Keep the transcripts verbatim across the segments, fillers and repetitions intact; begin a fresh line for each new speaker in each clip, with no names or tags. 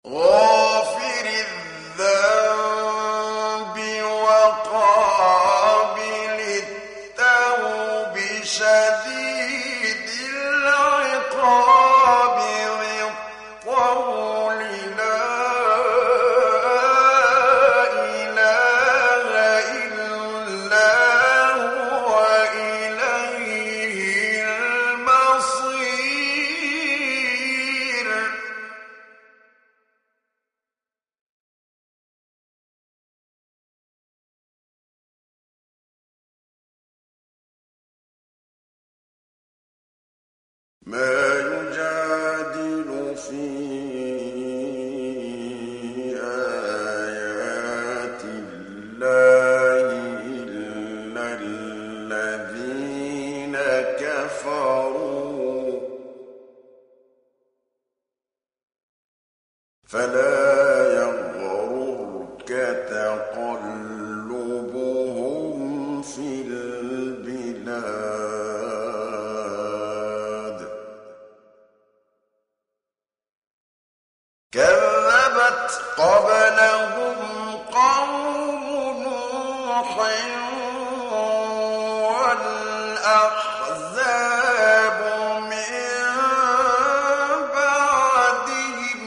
غافر الذنب وقابل التوب شديد العقاب ذي الطول لا إله إلا هو إليه المصير ما يجادل في آيات الله إلا الذين كفروا فلا يغررك تقلبهم في البلاد كذبت قبلهم قوم نوح والأحزاب من بعدهم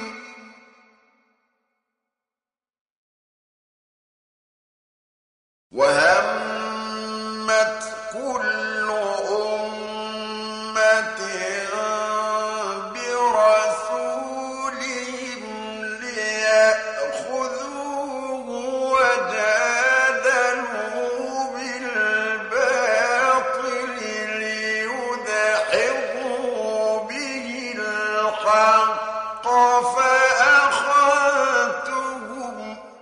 وهمت كل أمة برسولهم ليأخذوه وجادلوا بالباطل ليدحضوا به الحق فأخذتهم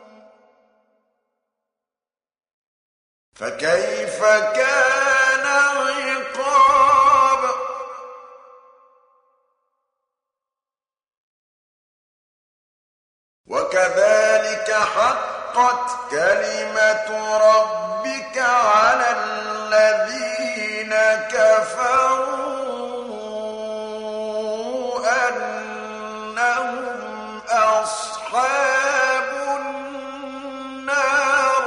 فكيف كان عقاب وكذلك حقت كلمة ربك على الذين كفروا أنهم أصحاب النار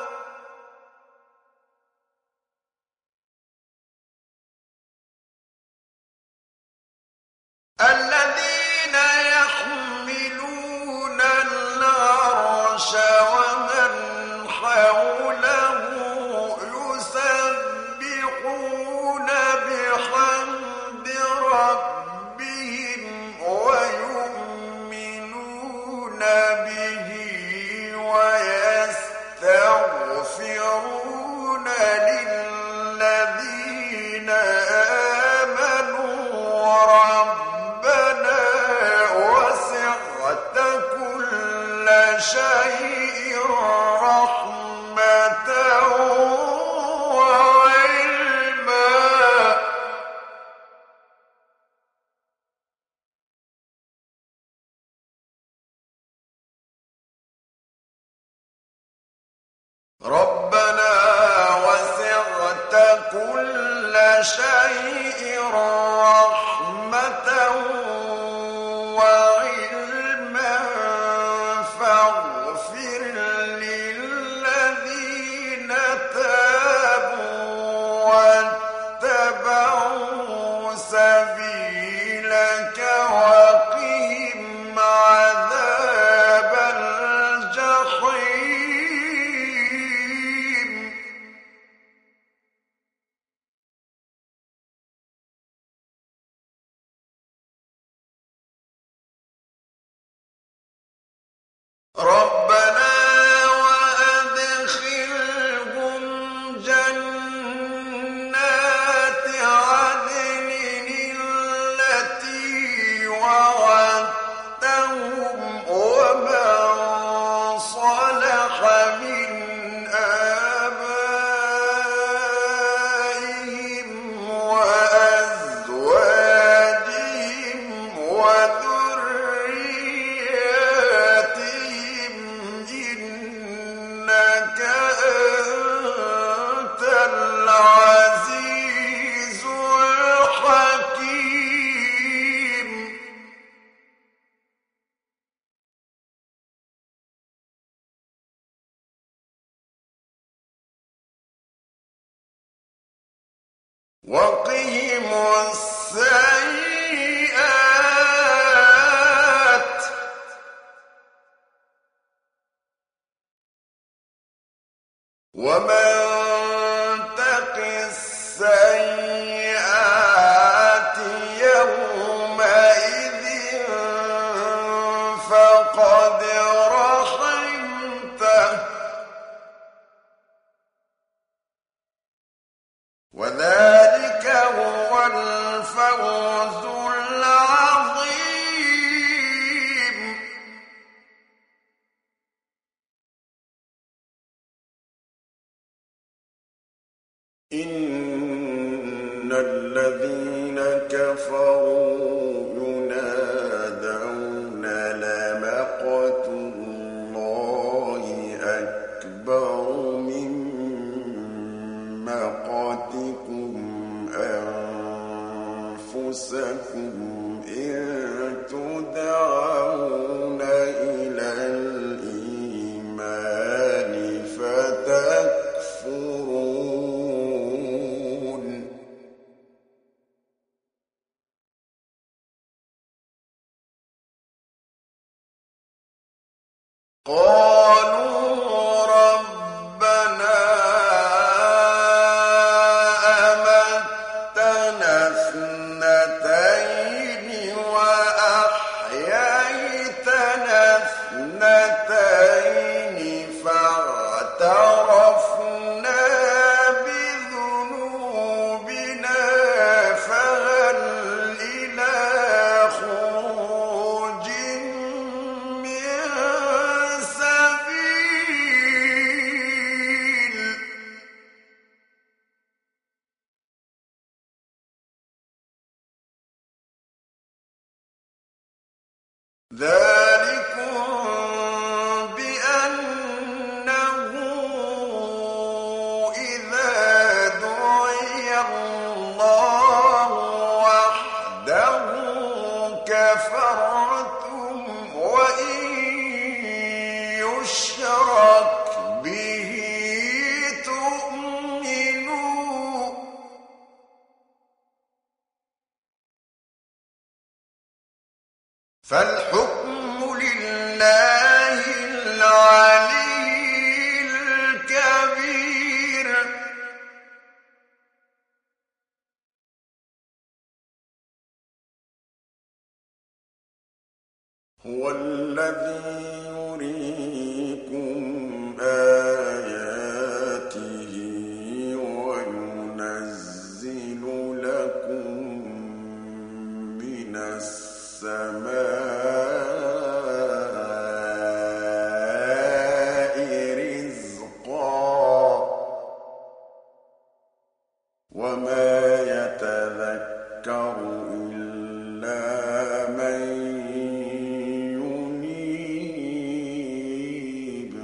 الذين يحملون العرش ومن حوله يسبحون بحمد ربهم ويؤمنون به ويستغفرون للذين آمنوا ربنا وسعت كل شيء رحمة وعلما ربنا وسعت كل شيء رحمة وعلما فاغفر للذين تابوا واتبعوا سبيلك وقهم عذاب الجحيم ربنا وأدخلهم جنات عدن التي وعدتهم ومن صلح من آبائهم وأزواجهم وذرياتهم وقهم السيئات ومن تق السيئات يومئذ فقد رحمته وذلك هو الفوز العظيم. إن الذين كفروا ينادون لمقت الله أكبر من مقتكم أنفسكم إن تدعون إلى الإيمان فتكفرون. قالوا ربنا أمتنا اثنتين وأحييتنا اثنتين فاعترفنا بذنوبنا فهل إلى خروج من سبيل. ذلكم بأنه إذا دعي الله وحده كفرتم وإن يشرك به تؤمنوا. فالحكم لله العلي الكبير. هو الذي يريكم آياته وينزل لكم من السماء رزقا وما يتذكر إلا من ينيب.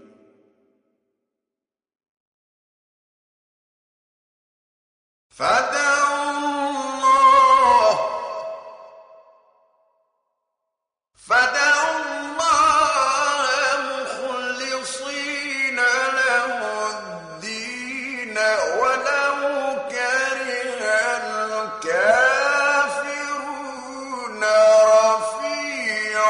فادعوا الله فادعوا الله مخلصين له الدين ولو كره الكافرون. رفيع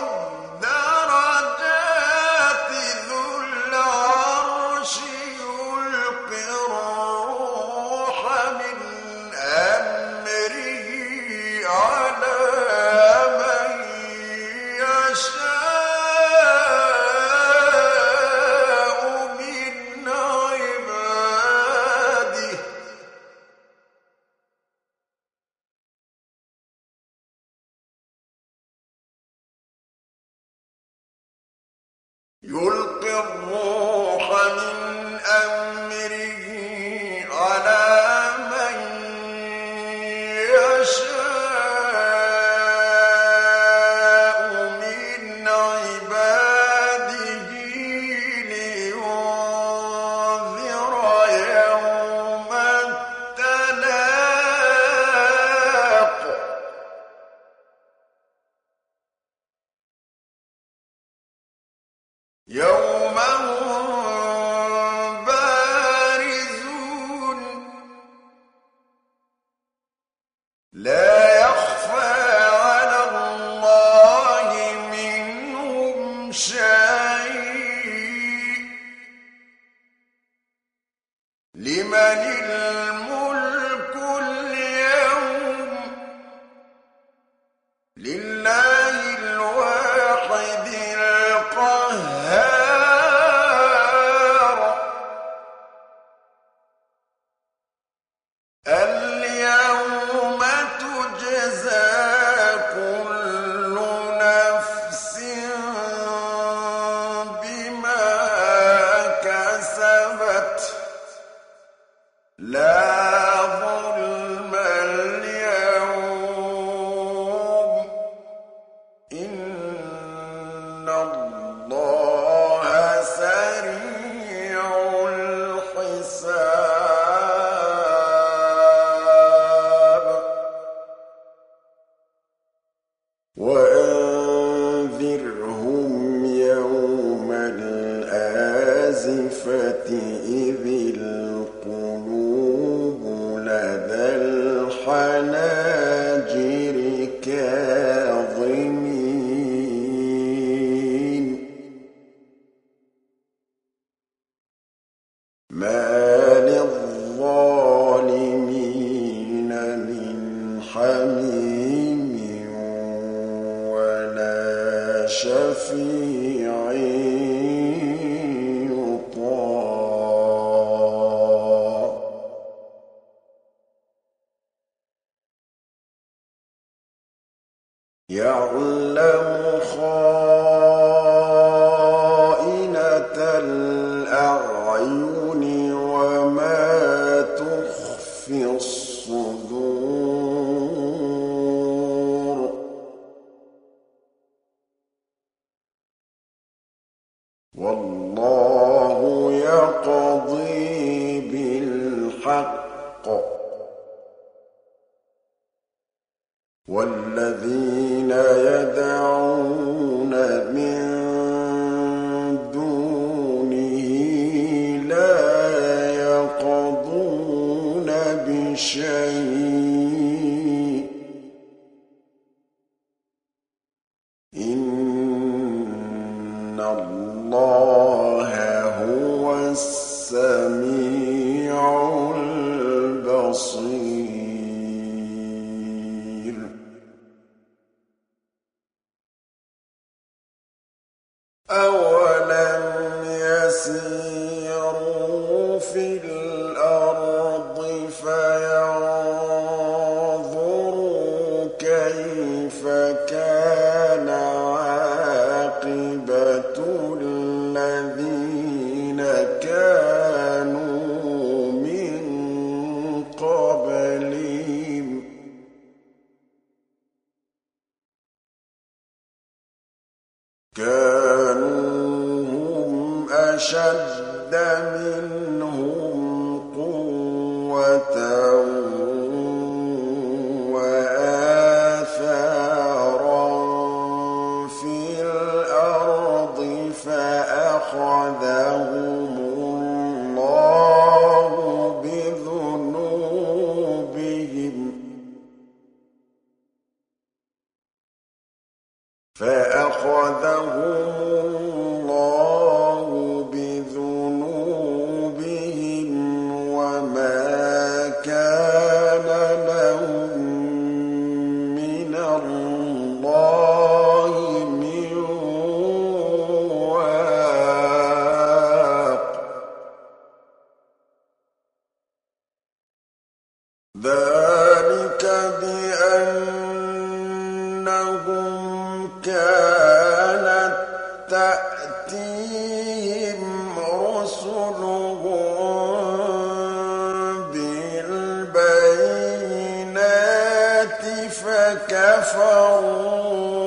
الدرجات ذو العرش يلقي الروح من الملك اليوم لله الواحد القهار اليوم تجزى كل نفس بما كسبت لا ظلم اليوم إن الله سريع الحساب وأنذرهم يوم الآزفة إذ القلوب لدى الحناجر كاظمين ما للظالمين من حميم ولا شفيع يطاع يعلم خائنة الأعين وما تخفي الصدور والله يقضي بالحق والذين يدعون من دونه لا يقضون بشيء إن الله هو السميع البصير أولم يسيروا في الأرض فينظروا كيف كان عاقبة الذين كانوا من قبلهم كانوا هم أشد منهم قوة وآثارا في الأرض فأخذهم الله بذنوبهم فأخذهم الله بذنوبهم وما كان لهم من الله من واق ذلك بأنهم كانت تأتيهم رسلهم بالبينات فكفروا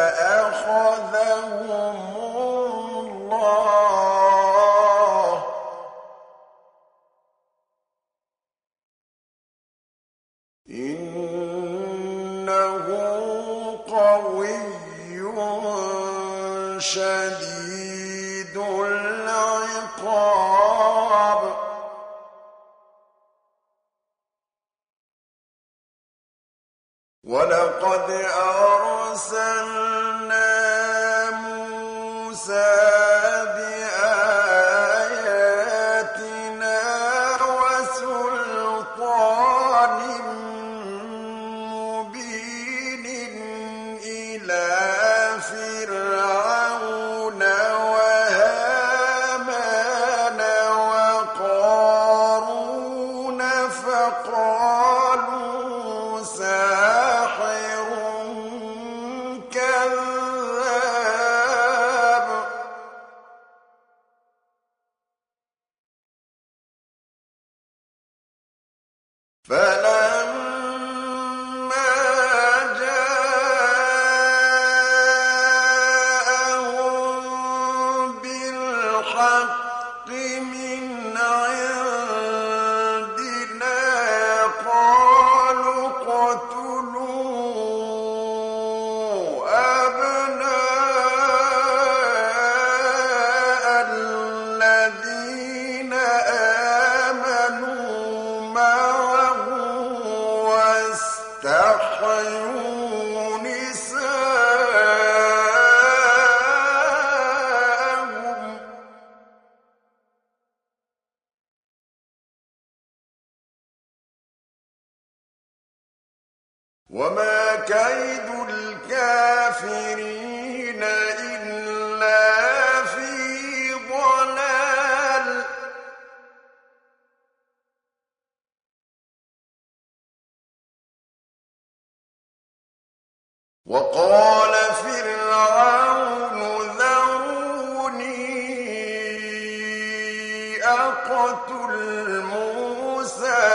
فأخذهم الله إنه قوي شديد العقاب ولقد أرسلنا موسى بآياتنا وسلطان فقالوا ساحر كذاب فلما جاءهم بالحق من عندنا قالوا اقتلوا أبناء الذين آمنوا معه واستحيوا نساءهم وما كيد الكافرين إلا في ضلال وقال فرعون ذروني أقتل موسى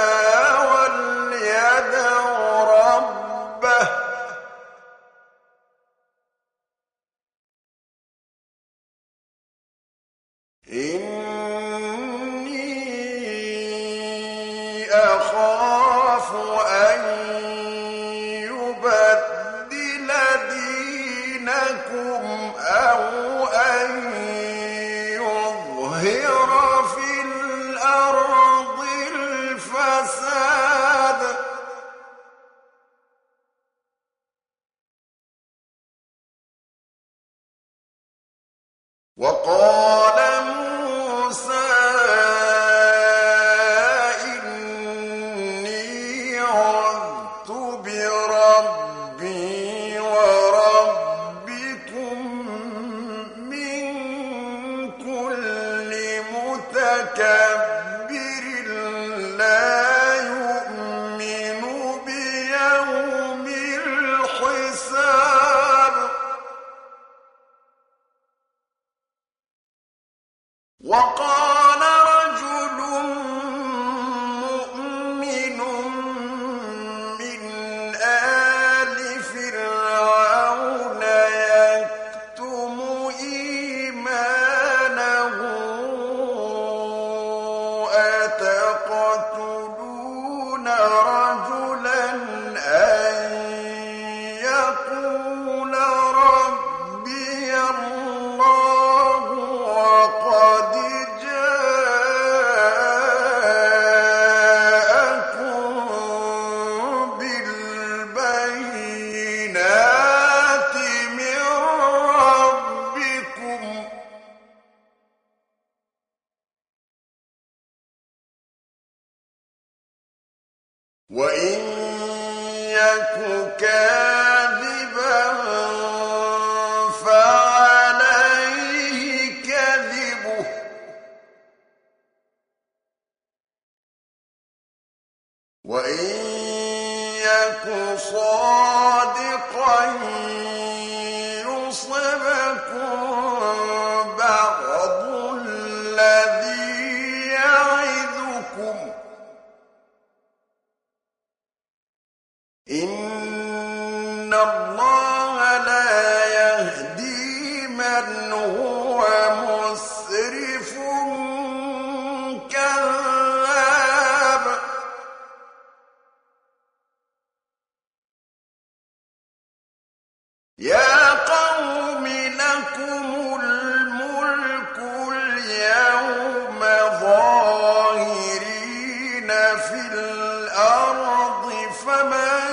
وليدع ربه إني أخاف أن يبدل دينكم أو أن يظهر في الأرض الفساد وقال موسى إني عذت بربي وربكم من كل متكبر لا يؤمن بيوم الحساب وقال رجل مؤمن من آل فرعون يكتم إيمانه أتقتلون رجلا أن يقول ربي الله وقد جاءكم بالبينات من ربكم وإن يك كاذبا فعليه كذبه وإن يك صادقا يصبكم بعض الذي يعظكم إن الله لا يهدي من هو مسرف كذاب يا قوم لكم الملك اليوم ظاهرين في الأرض فمن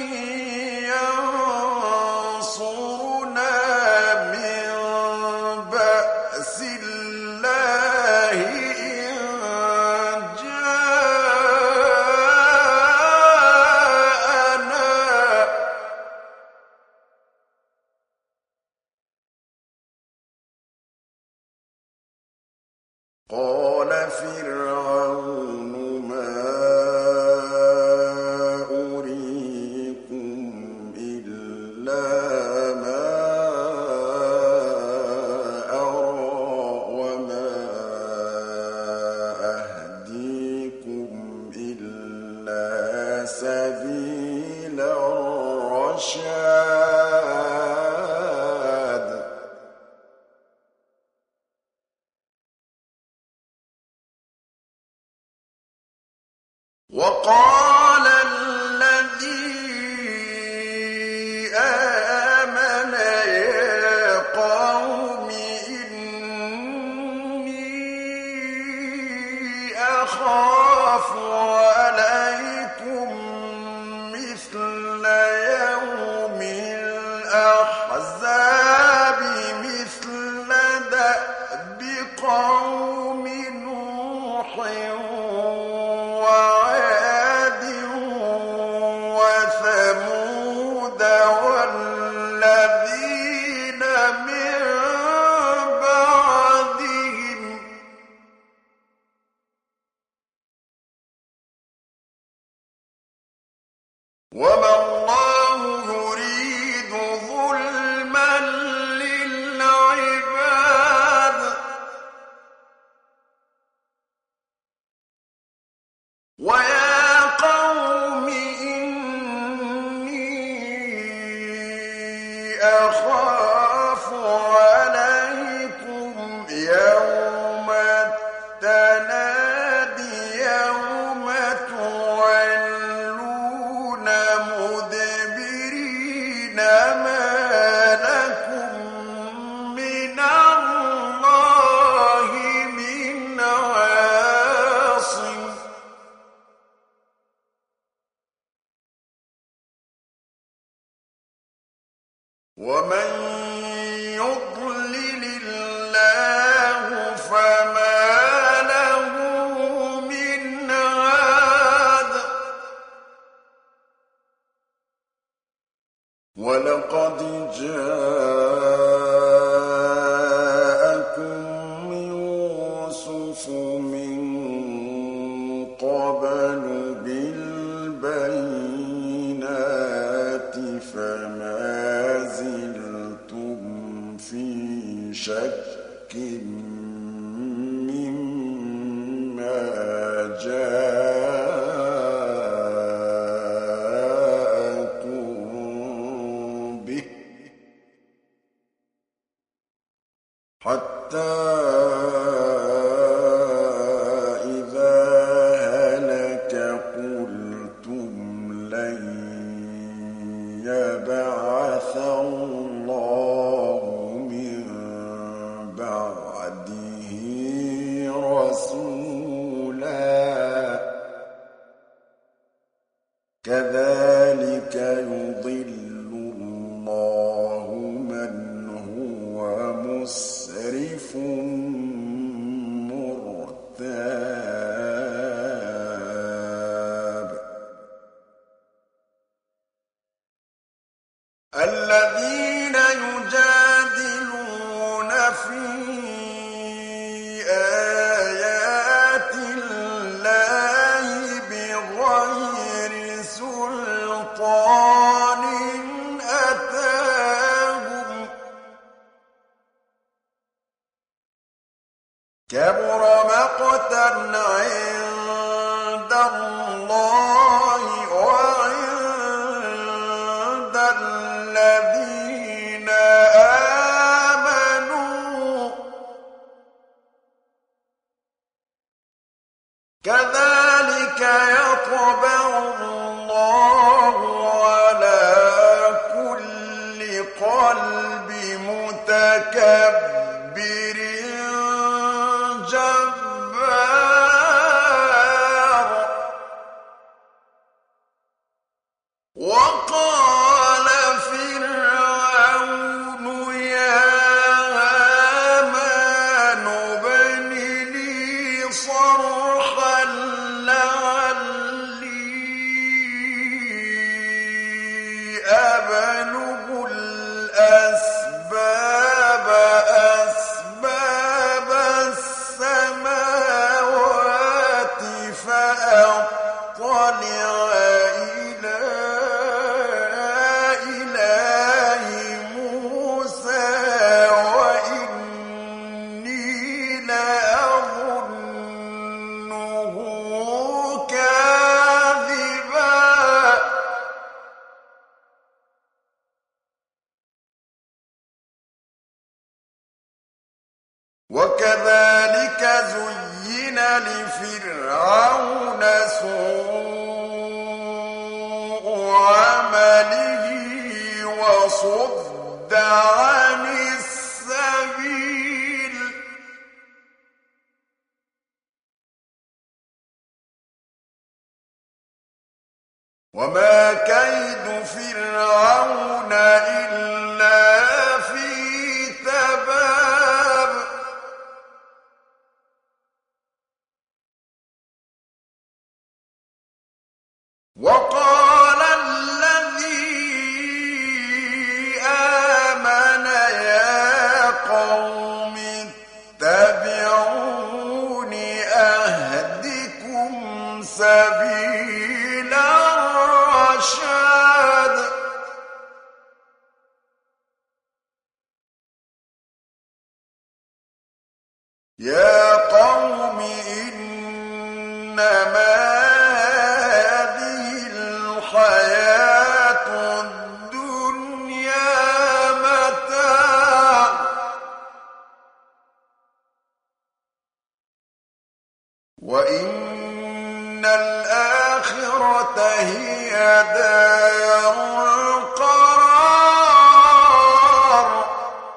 ينصرنا من بأس الله إن جاءنا إلا سبيل الرشاد وقال الذي آمن يا قوم إني أخاف عليكم مثل يوم الأحزاب مثل دأب قوم نوح وعاد وثمود والذين من بعدهم وما الله يريد ظلما للعباد ويا قوم إني أخاف عليكم يوم التناد يوم تولون مدبرين ما لكم من الله من عاصم ومن يضلل الله فما له من هاد ولقد جاءكم يوسف من قبل بالبينات فما زلتم في شك مما جاءكم به حتى إذا هلك قلتم لن يبعث الله من بعده رسولا كذلك يضل الله من هو مسرف مرتاب الذين يجادلون في آيات الله بغير سلطان أتاهم كبر مقتا عند الله وعند الذين آمنوا كذلك يطبع الله على كل قلب متكبر جبار وقال فرعون يا هامان ابن لي صرحا لعلي أبلغ الأسباب أسباب السماوات فأطلع إلى إله موسى وإني لأظنه كاذبا وكذلك زين لفرعون سوء عمله وصد عن السبيل وما كيد فرعون إلا في تباب وقال الذي آمن يا قوم اتبعون أهدكم سبيل الرشاد يا قوم إنما هذه الحياة الدنيا متاع وإن الآخرة هي دار القرار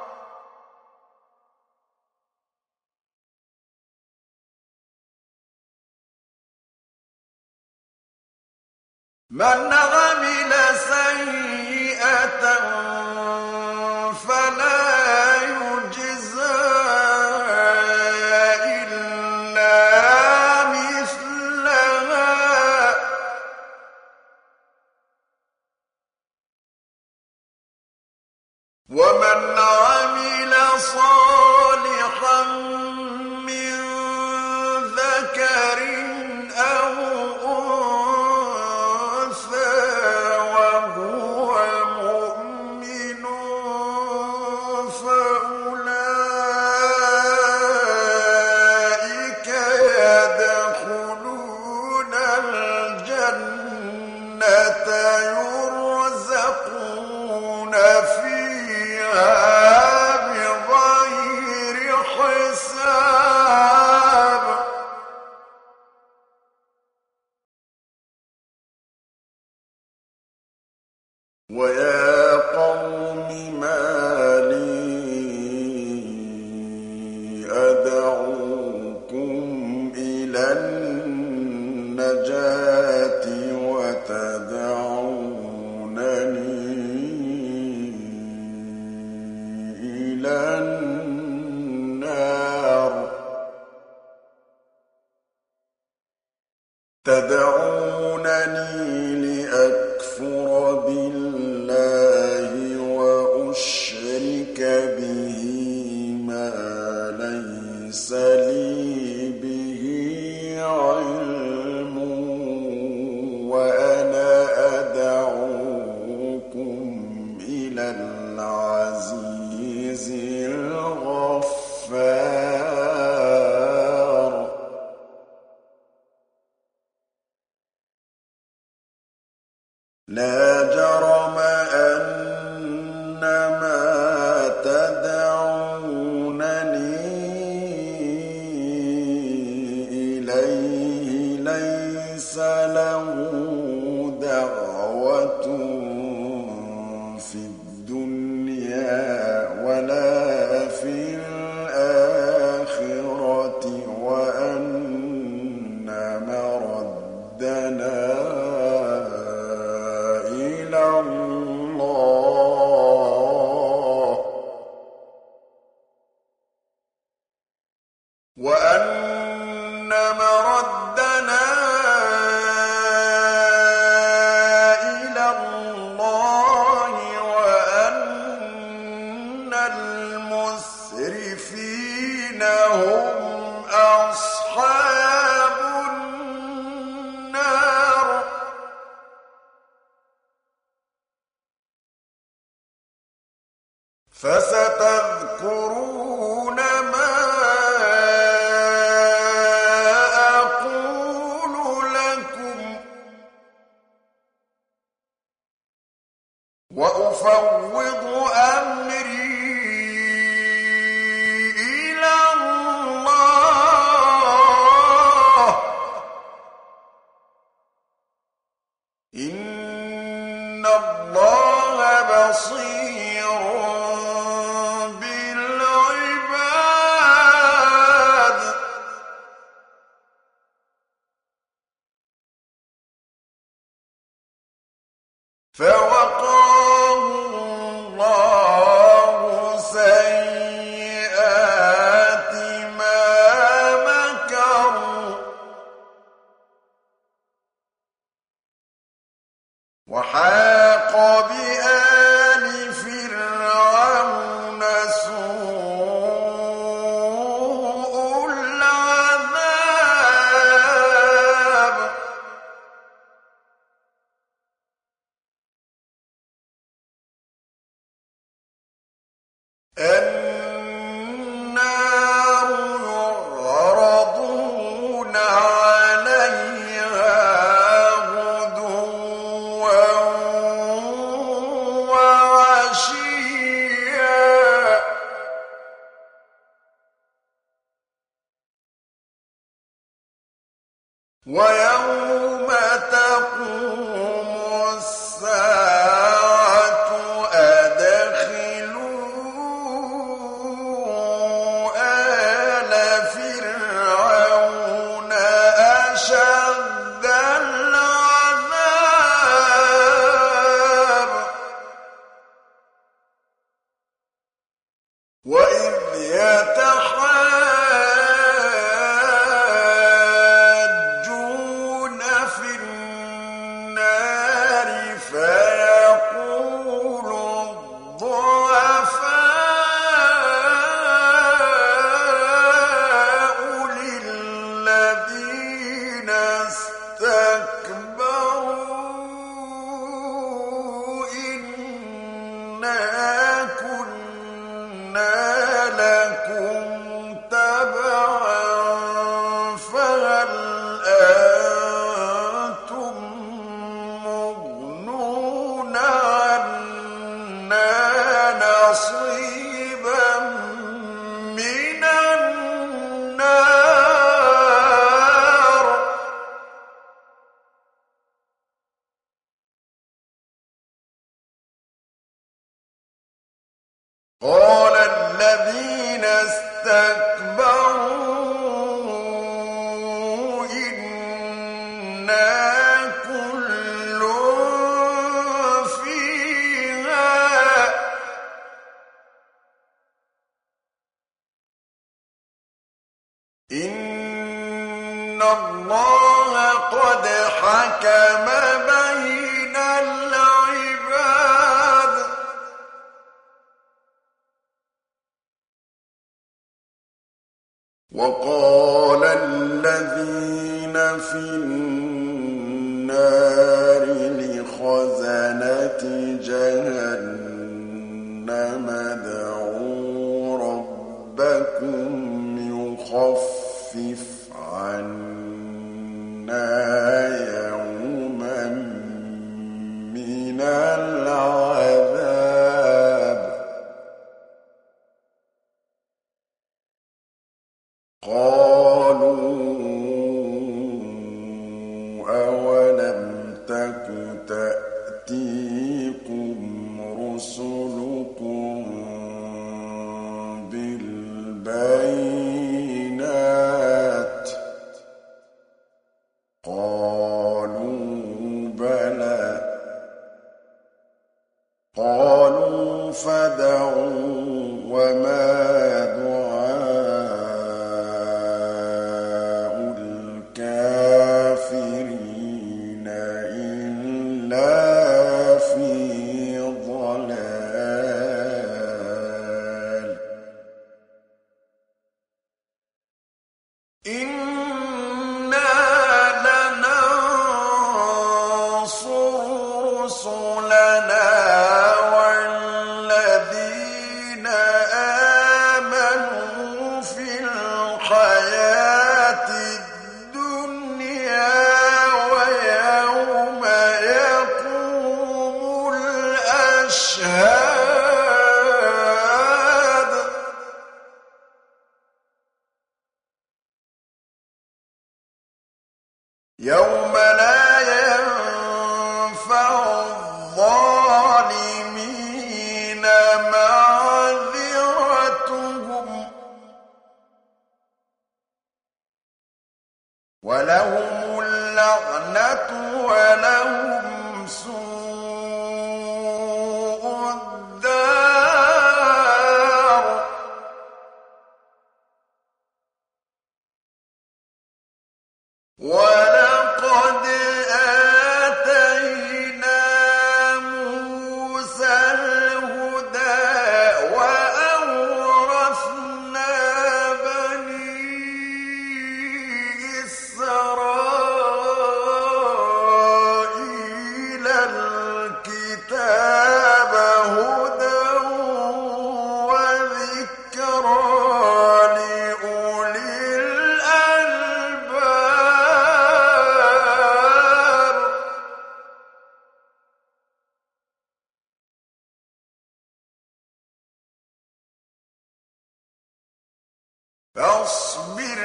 من عمل سيئة فلا يجزى إلا مثلها ومن عمل صالحا من ذكر أو أنثى وهو مؤمن فأولئك يدخلون الجنة يرزقون فيها بغير حساب ويا قوم ما لي أدعوكم إلى النجاة وتدعونني إلى النار تدعونني لأكفر بالله وأشرك به ما ليس لي به علم وأنا أدعوكم إلى العزيز الغفار لا جرم أن ما تدعونني إليه ليس له دعوة في الدنيا ولا في الآخرة وأن مردنا وأن مردنا إلى الله وأن المسرفين هم أصحاب النار فستذكرون ما وأفوض أمري إلى الله إن الله بصير بالعباد فوقاه الله سيئات ما مكروا وحاق بآل فرعون سوء العذاب النار يعرضون عليها غدوا وعشيا ويوم تقوم الساعة أدخلوا آل فرعون أشد العذاب وإذ يتحاجون في النار فيقول الضعفاء للذين استكبروا إنا كنا لكم تبعا فهل أنتم مغنون عنا نصيبا من النار قال الذين استكبروا إنا كل فيها إن الله قد حكم بين العباد وقال الذين في النار لخزنة جهنم ادعوا ربكم يخفف عنا يوما من العذاب قالوا أولم تك تأتيكم رسلكم بالبينات قالوا بلى قالوا فادعوا وما دعاء الكافرين إلا في ضلال إنا لننصر رسلنا والذين آمنوا في الحياة الدنيا ويوم يقوم الأشهاد يوم لا ينفع وَلَهُمْ سُوءُ الدَّارِ وَلَقَدْ آتَيْنَا مُوسَى الْهُدَىٰ وَأَوْرَثْنَا بَنِي إِسْرَائِيلَ الْكِتَابَ هُدًى وَذِكْرَىٰ لِأُولِي الْأَلْبَابِ فاصبر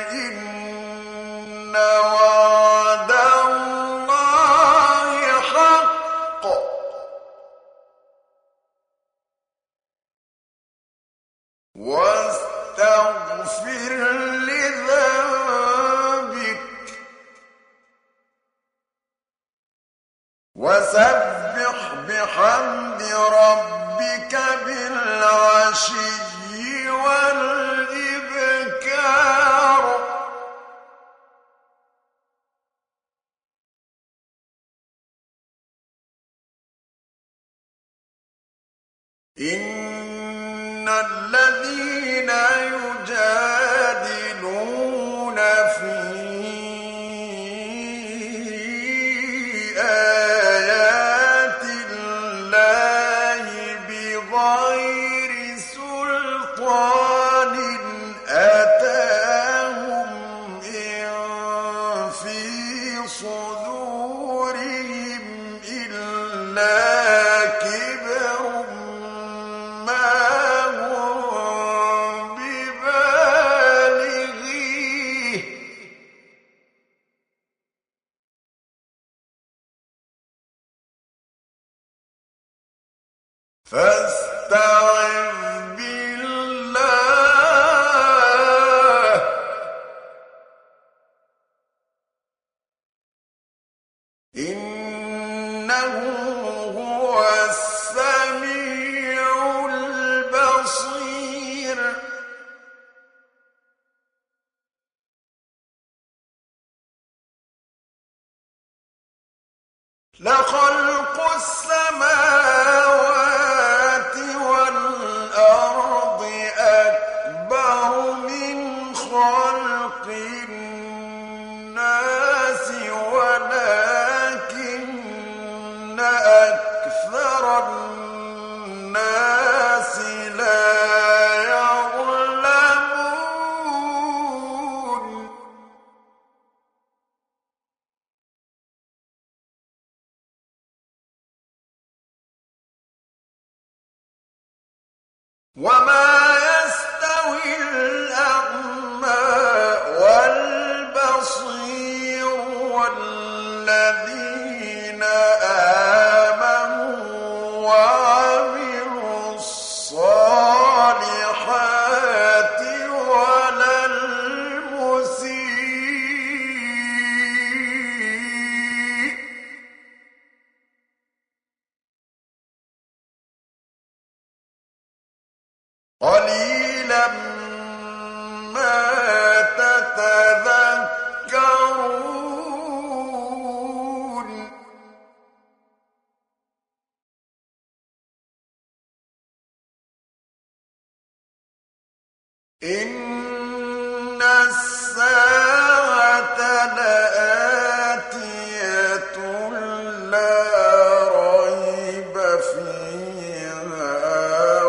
إن وعد الله حق واستغفر لذنبك وسبح بحمد ربك بالعشي والإبكار إن الذين يجادلون في آيات الله بغير سلطان أتاهم إن في صدورهم إلا كبر ما هم ببالغيه فاستعذ بالله إنه هو السميع البصير لخلق السماوات والأرض أكبر من خلق الناس ولكن أكثر الناس لا يعلمون وما يستوي الأعمى والبصير والذين آمنوا وعملوا الصالحات ولا المسيء قليلا ما تتذكرون إن الساعة لآتية لا ريب فيها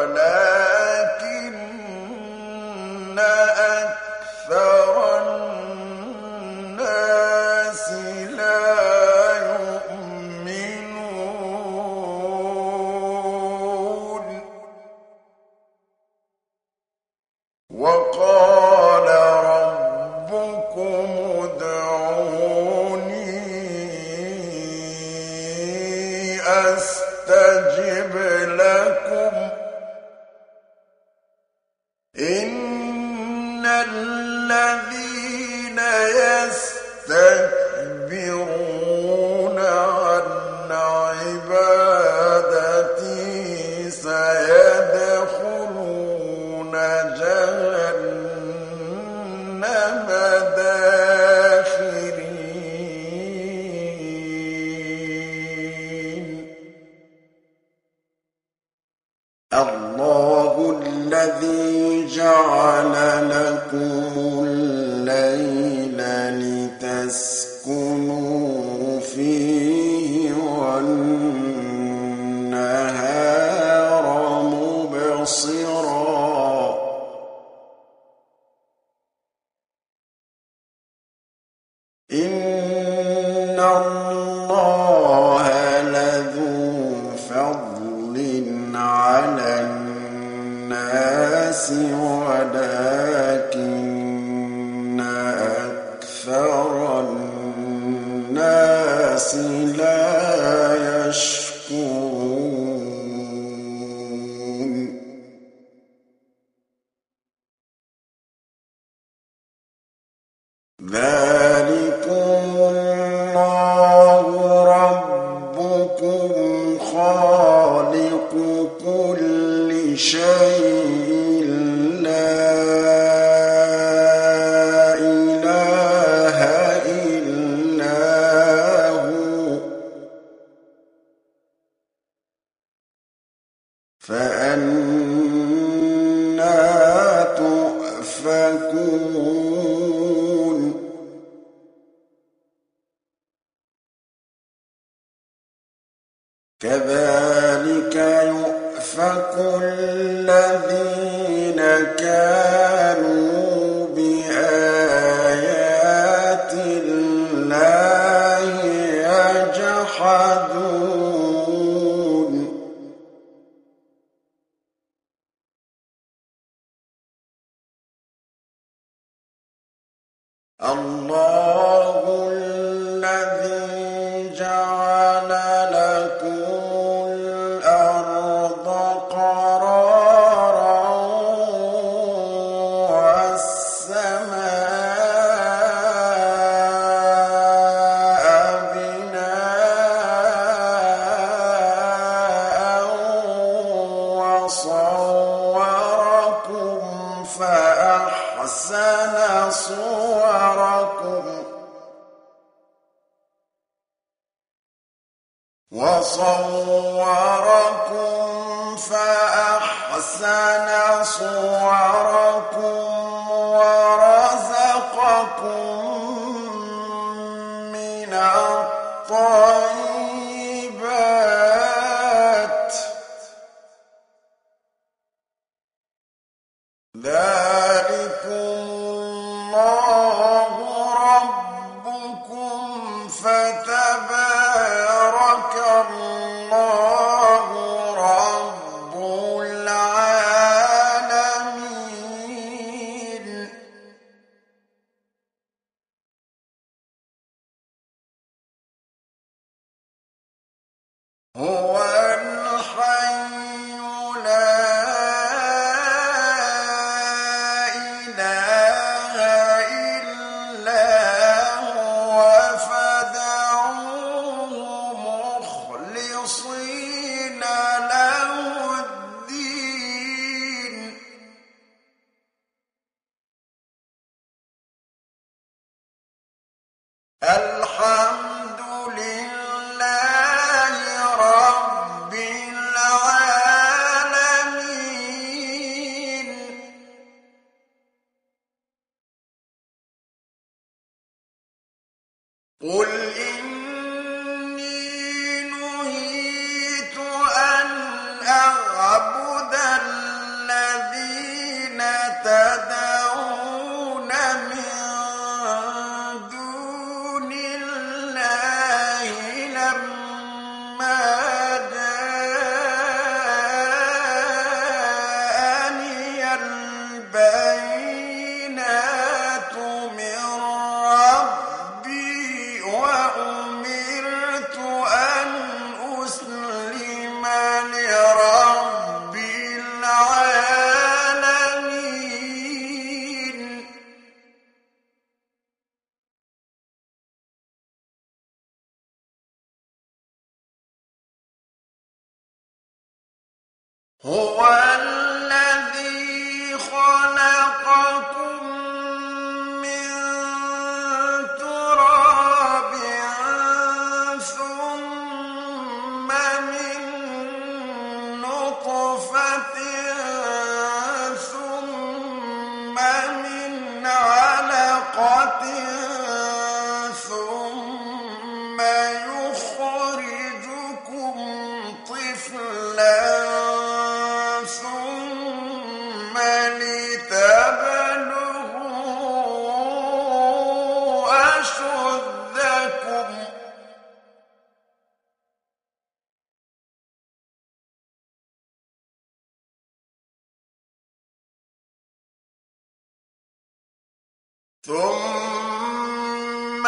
ولكن أكثر الناس لا يؤمنون وقال ربكم ادعوني أستجب لكم إن الذين يستكبرون ولكن أكثر الناس لا يشكرون ذلكم الله ربكم خالق كل شيء لا إله إلا هو فأنى تؤفكون كذلك يؤفك الذين كانوا بآيات الله يجحدون الله الذي جعل لكم الأرض قرارا والسماء بناء وصوركم فأحسن صوركم وصوركم فأحسن صوركم ورزقكم من الطيبات ذلكم الله ربكم فتبارك الله رب العالمين هو الحي لا إله إلا هو فادعوه مخلصين له الدين الحمد لله رب العالمين قل إني نهيت أن أعبد الذين تدعون من دون الله لما جاءني البينات من ربي وأمرت أن أسلم لرب العالمين هو الذي خلقكم من تراب ثم من نطفة ثم من علقة ثم يخرجكم طفلا ثم ثم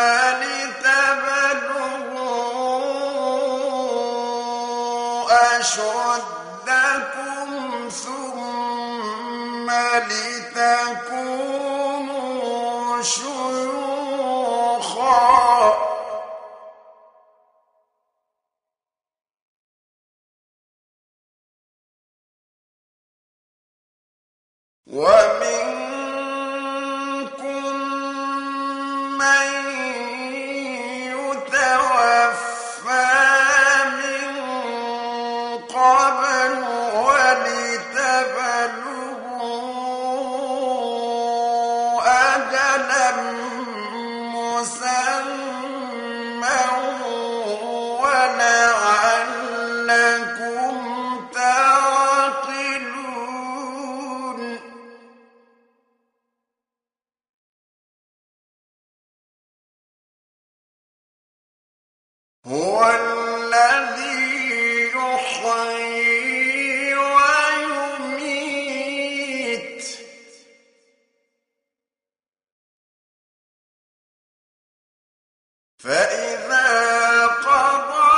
لتبلغوا أشدكم ثم لتكونوا شيوخا ومنكم من يتوفى من قبل ولتبلغوا أجلا مسمى ولعلكم تعقلون هو الذي يحيي ويميت فإذا قضى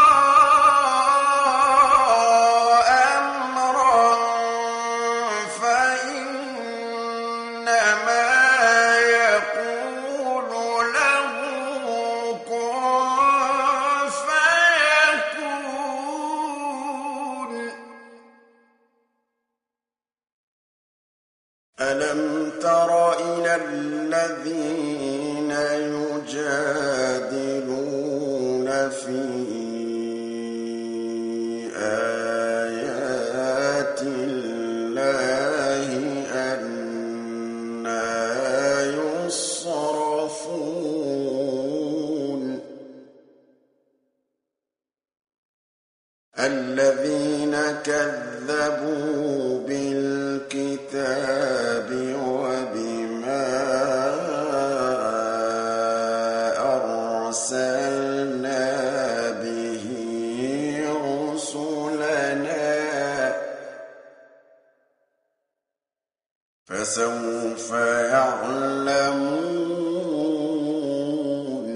أمرا فإنما يقول له كن فيكون ألم تر إلى الذين يجادلون في آيات الله أنى يصرفون الذين كذبوا بالكتاب وبما أرسلنا به رسلنا فسوف يعلمون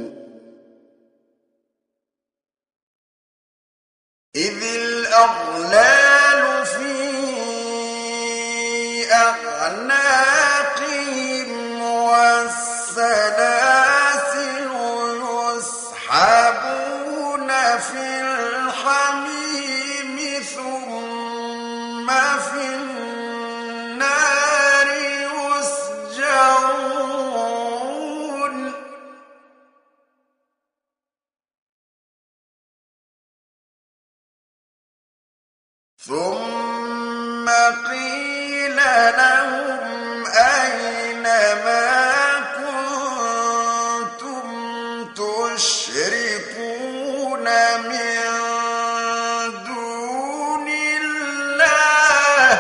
إذ الأغلال في أعناقهم والسلاسل يسحبون في الحميم ثم في النار يسجرون ثم قيل لهم أين ما كنتم تشركون من دون الله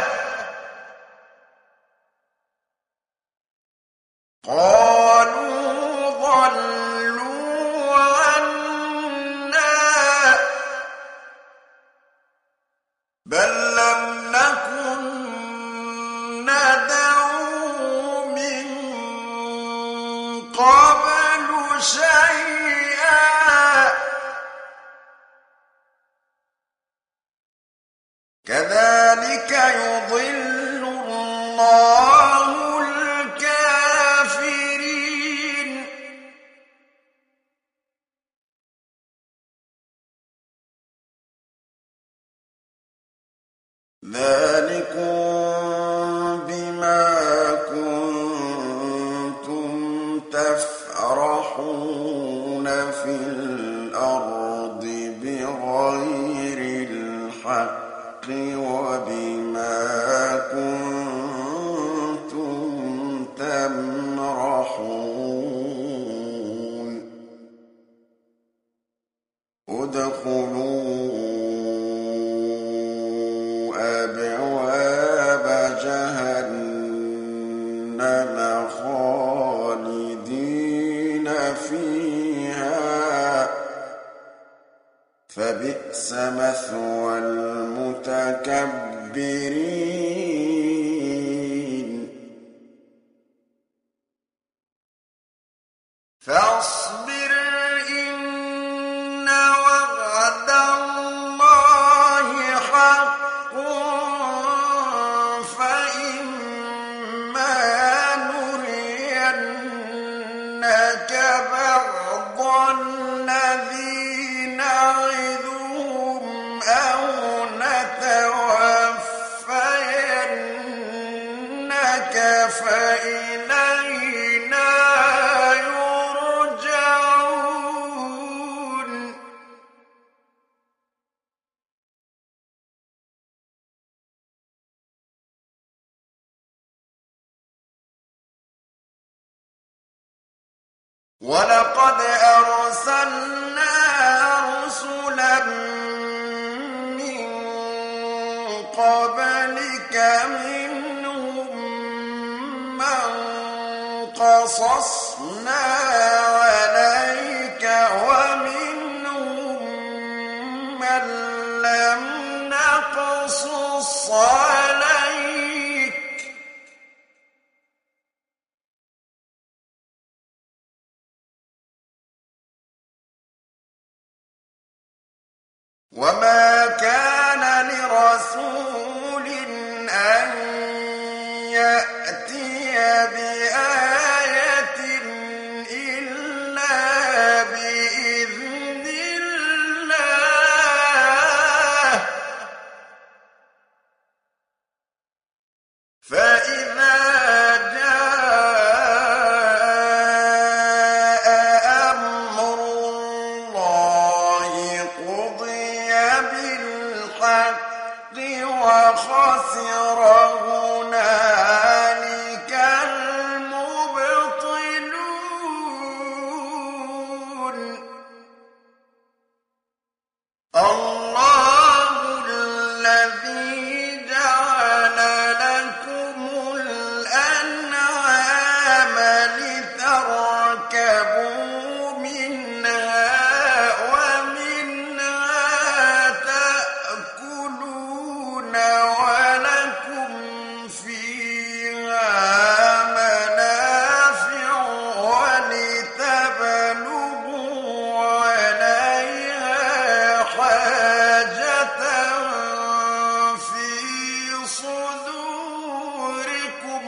قالوا ضلوا عنا بل لم نكن ندعو من قبل شيئا كذلك يضل الله الكافرين ذلكم بما كنتم تفرحون في الأرض بغير الحق وبما كنتم تمرحون ادخلوا أبواب جهنم خالدين فيها فبئس مثوى المتكبرين ولقد أرسلنا رسلا من قبلك منهم من قصصنا عليك ومنهم من لم نقصص عليك وما كان لرسول أن يأتي بآية إلا بإذن الله فإذا جاء أمر الله قضي بالحق وخسر هنالك المبطلون الله الذي جعل لكم الأنعام لتركبوا منها ومنها تأكلون ولكم فيها منافع ولتبلغوا عليها حاجة في صدوركم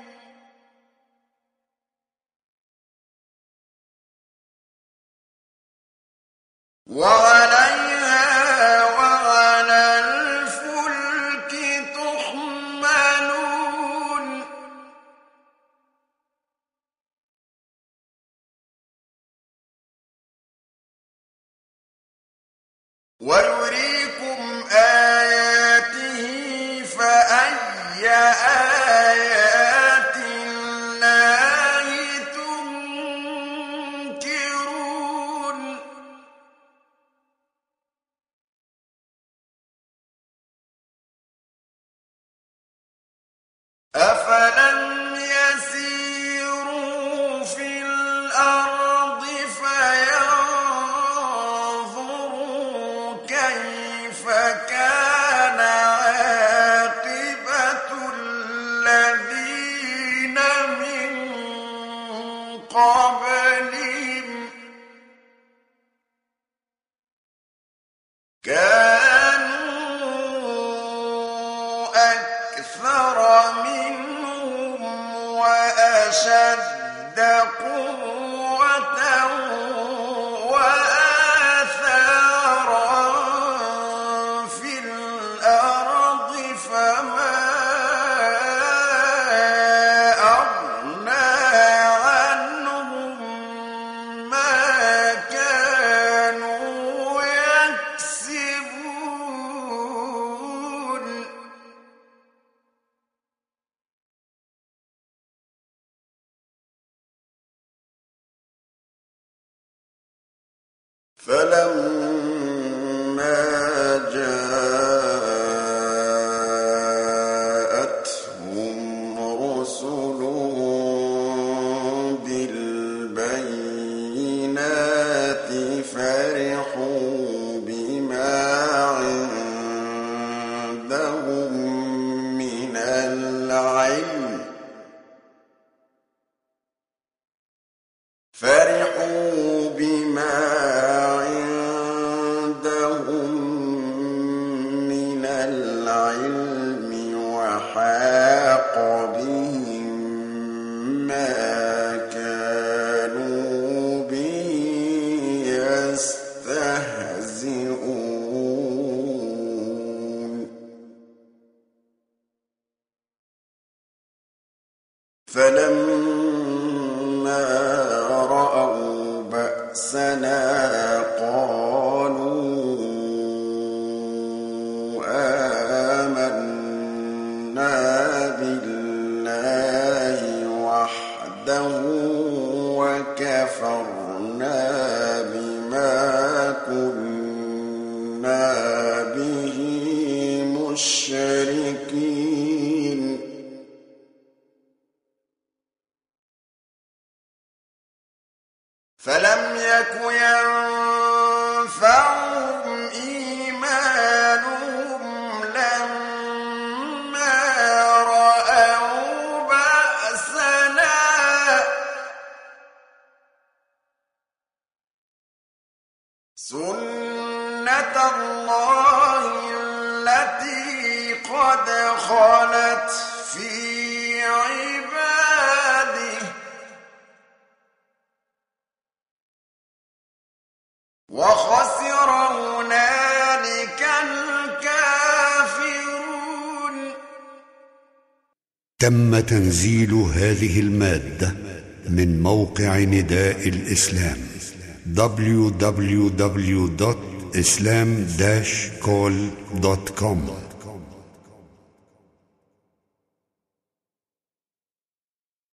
وعليها وعلى الفلك تحملون ويريكم آياته فأي آيات الله تنكرون أفلم يسيروا في الأرض فينظروا كيف كان عاقبة الذين من قبلهم كانوا أكثر منهم وأشد قوة وآثارا في الأرض فما أغنى عنهم ما كانوا يكسبون فلما جاءتهم رسلهم بالبينات فرحوا بما عندهم من العلم فرحوا بما عندهم من العلم وحاق بهم ما كانوا به يستهزئون فلما رأوا بأسنا قالوا آمنا بالله وحده وكفرنا به مشركين فلم يك ينفعهم إيمانهم لما رأوا بأسنا سنة الله التي قد خلت في عباده وخسر هنالك الكافرون.
تم تنزيل هذه المادة من موقع نداء الإسلام دبليو دبليو دبليو دوت islam dash call دوت كوم.